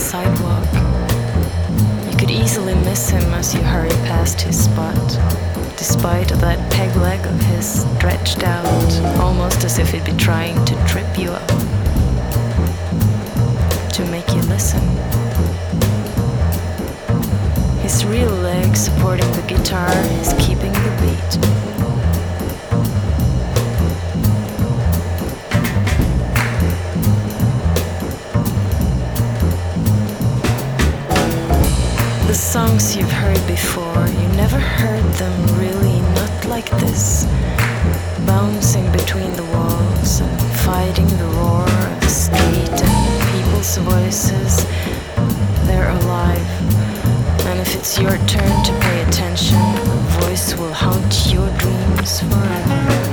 sidewalk. You could easily miss him as you hurry past his spot, despite that peg leg of his stretched out, almost as if he'd be trying to trip you up, to make you listen. His real leg supporting the guitar is keeping the beat. The songs you've heard before, you never heard them really, not like this. Bouncing between the walls and fighting the roar of the street and people's voices. They're alive. And if it's your turn to pay attention, a voice will haunt your dreams forever.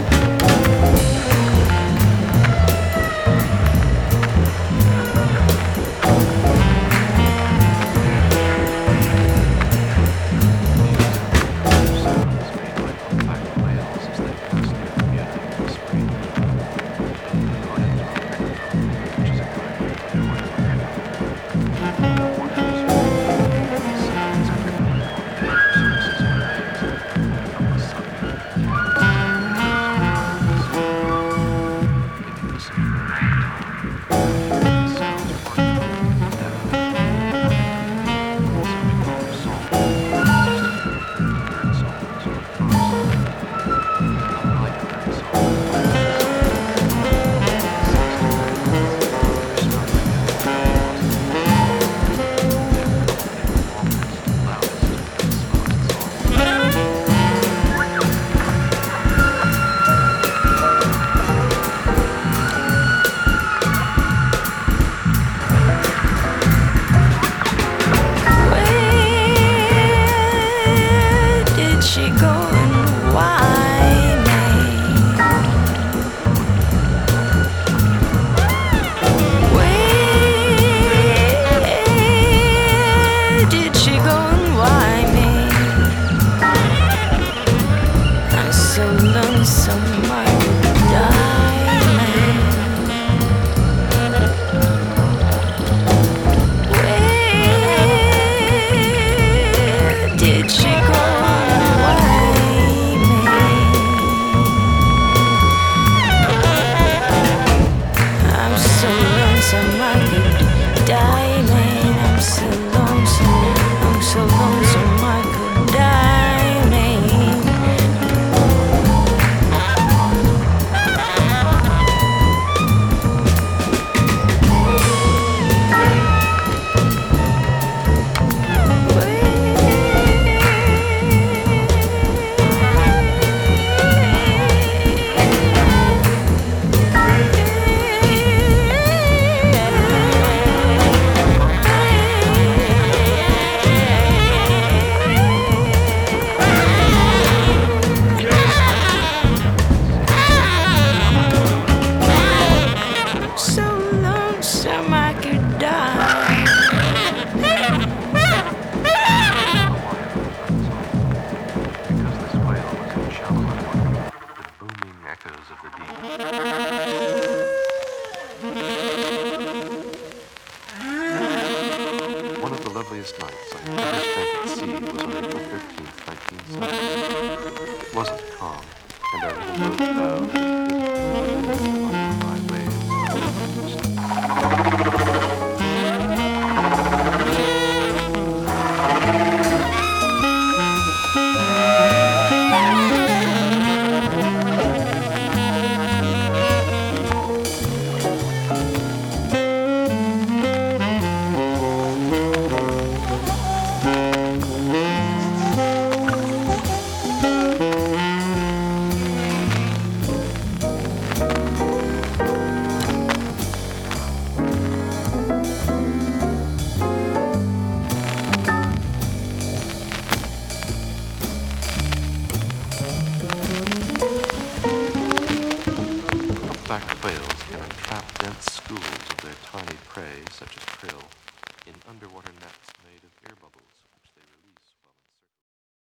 Whales can entrap dense schools of their tiny prey, such as krill, in underwater